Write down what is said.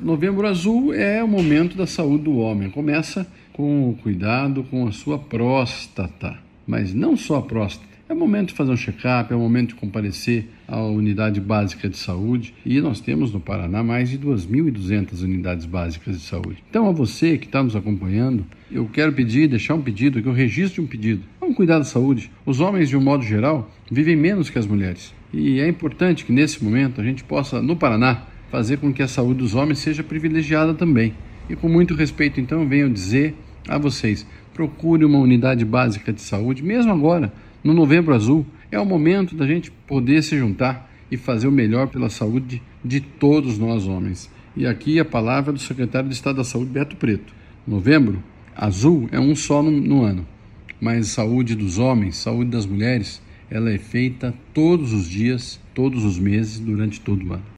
Novembro Azul é o momento da saúde do homem. Começa com o cuidado com a sua próstata, mas não só a próstata. É o momento de fazer um check-up, é o momento de comparecer à unidade básica de saúde, e nós temos no Paraná mais de 2.200 unidades básicas de saúde. Então, a você que está nos acompanhando, eu quero deixar um pedido, que eu registre um pedido. Vamos cuidar da saúde. Os homens, de um modo geral, vivem menos que as mulheres. E é importante que, nesse momento, a gente possa, no Paraná, fazer com que a saúde dos homens seja privilegiada também. E com muito respeito, então, eu venho dizer a vocês, procure uma unidade básica de saúde, mesmo agora, no Novembro Azul. É o momento da gente poder se juntar e fazer o melhor pela saúde de todos nós homens. E aqui a palavra do secretário de Estado da Saúde, Beto Preto. Novembro Azul é um só no ano, mas saúde dos homens, saúde das mulheres, ela é feita todos os dias, todos os meses, durante todo o ano.